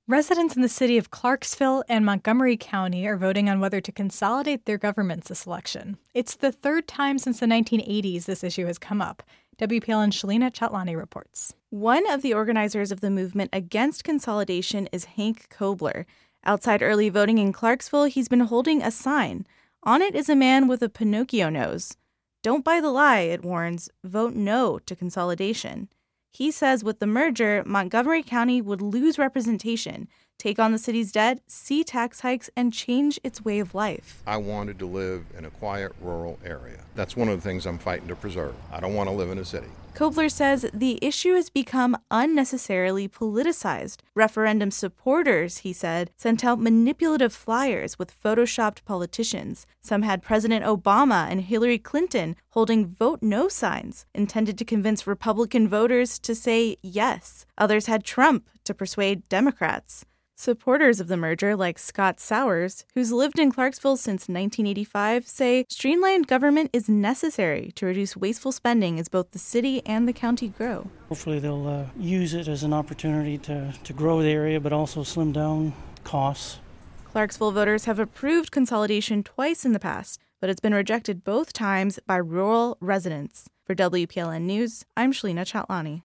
Residents in the city of Clarksville and Montgomery County are voting on whether to consolidate their governments this election. It's the third time since the 1980s this issue has come up. WPLN's Shalina Chatlani reports. One of the organizers of the movement against consolidation is Hank Kobler. Outside early voting in Clarksville, he's been holding a sign. On it is a man with a Pinocchio nose. Don't buy the lie, it warns. Vote no to consolidation. He says with the merger, Montgomery County would lose representation, take on the city's debt, see tax hikes, and change its way of life. I wanted to live in a quiet, rural area. That's one of the things I'm fighting to preserve. I don't want to live in a city. Kobler says the issue has become unnecessarily politicized. Referendum supporters, he said, sent out manipulative flyers with photoshopped politicians. Some had President Obama and Hillary Clinton holding vote no signs, intended to convince Republican voters to say yes. Others had Trump to persuade Democrats. Supporters of the merger, like Scott Sowers, who's lived in Clarksville since 1985, say streamlined government is necessary to reduce wasteful spending as both the city and the county grow. Hopefully they'll use it as an opportunity to grow the area, but also slim down costs. Clarksville voters have approved consolidation twice in the past, but it's been rejected both times by rural residents. For WPLN News, I'm Shalina Chatlani.